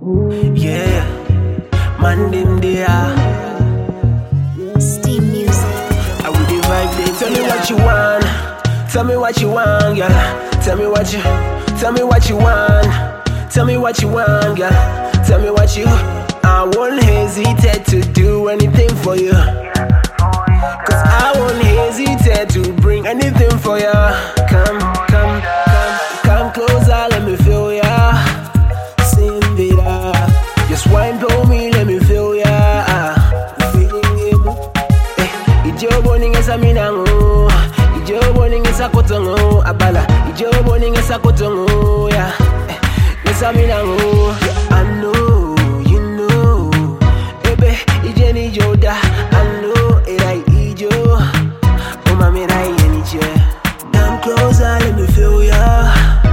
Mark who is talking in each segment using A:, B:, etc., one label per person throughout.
A: Yeah, man them there.
B: Steam music.
A: I will the vibe they tell me what you want. Tell me what you want, girl. Tell me what you want. Tell me what you want, girl. Tell me what you. I won't hesitate to do anything for you. Cause I won't hesitate to bring anything for you. Come closer, let me feel ya. Simbira, just wine for me, let me feel ya. Ijobo ningesa minango, ijobo ningesa kotongo, abala, ijobo ningesa kotongo, ya. Ningesa minango, I know, you know, ebe ijeni joda, I know it I ijo, oh mami rai eniche. Come closer, let me feel ya,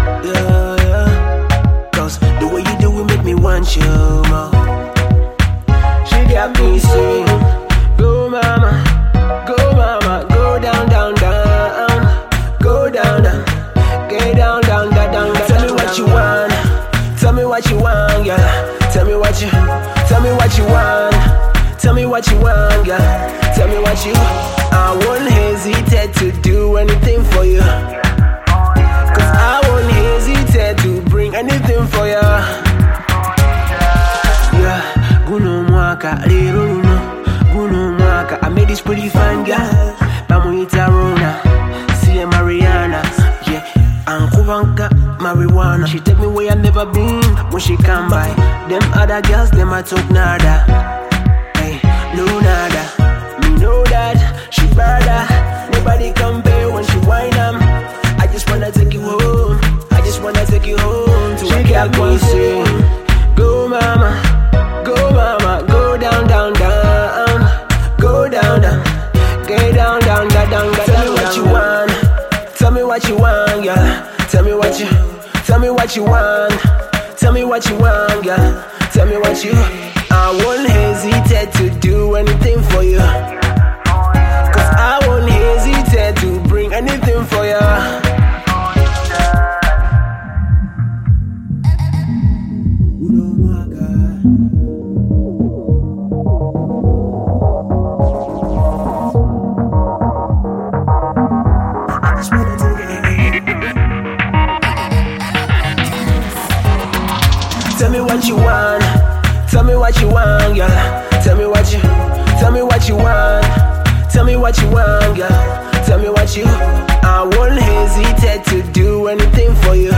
A: yeah. Cause the way you do it make me want you more. She got me sing, go mama. Go mama, go down, down, down. Go down, down. Get down, down, down, down. Tell me what you want. Tell me what you want, girl. Tell me what you want. Tell me what you want, girl. Tell me what you. I won't hesitate to do anything for you. Cause I won't hesitate to bring anything for you. Yeah, guno mwaka, lero luno. I made this pretty fine girl. Pamuita Rona, see Mariana. Yeah, Ankuvanka, marijuana. She take me where I never been. When she come by, them other girls, them I talk nada. Hey, no nada. Me know that she better. Nobody compare when she whine 'em. I just wanna take you home. I just wanna take you home to a girl me sing. Go mama, go mama, go down, down, down. Go down, down, get down, down, down, down. Tell me what you want. Tell me what you want, girl. Tell me what you want. Tell me what you want, girl. Tell me what you. I won't hesitate to do anything for you. Cause I won't hesitate to bring anything for you. Tell me what you want. Tell me what you want, girl. Tell me what you want. Tell me what you want, girl. Tell me what you. I won't hesitate to do anything for you.